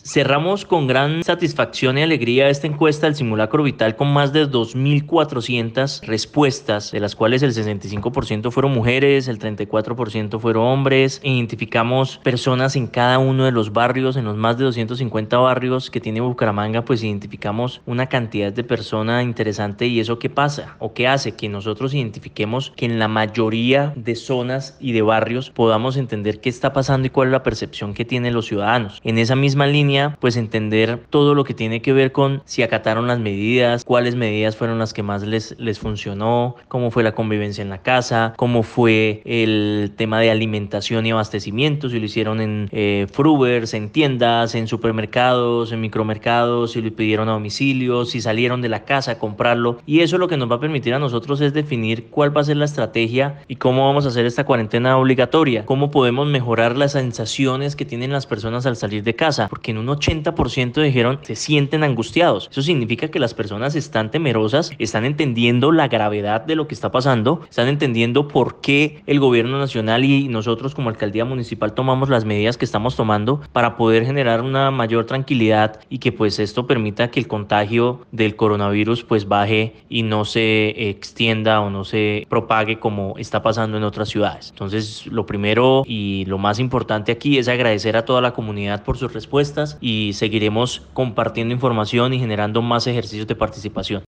Cerramos con gran satisfacción y alegría esta encuesta del Simulacro Vital con más de 2.400 respuestas, de las cuales el 65% fueron mujeres, el 34% fueron hombres. Identificamos personas en cada uno de los barrios, en los más de 250 barrios que tiene Bucaramanga, pues identificamos una cantidad de personas interesante. ¿Y eso qué pasa o qué hace? Que nosotros identifiquemos que en la mayoría de zonas y de barrios podamos entender qué está pasando y cuál es la percepción que tienen los ciudadanos. En esa misma línea, pues entender todo lo que tiene que ver con si acataron las medidas, cuáles medidas fueron las que más les funcionó, cómo fue la convivencia en la casa, cómo fue el tema de alimentación y abastecimiento, si lo hicieron en Frubers, en tiendas, en supermercados, en micromercados, si lo pidieron a domicilio, si salieron de la casa a comprarlo. Y eso lo que nos va a permitir a nosotros es definir cuál va a ser la estrategia y cómo vamos a hacer esta cuarentena obligatoria, cómo podemos mejorar las sensaciones que tienen las personas al salir de casa, porque en un 80% dijeron se sienten angustiados. Eso significa que las personas están temerosas, están entendiendo la gravedad de lo que está pasando, están entendiendo por qué el gobierno nacional y nosotros como alcaldía municipal tomamos las medidas que estamos tomando para poder generar una mayor tranquilidad y que pues esto permita que el contagio del coronavirus pues baje y no se extienda o no se propague como está pasando en otras ciudades. Entonces, lo primero y lo más importante aquí es agradecer a toda la comunidad por sus respuestas y seguiremos compartiendo información y generando más ejercicios de participación.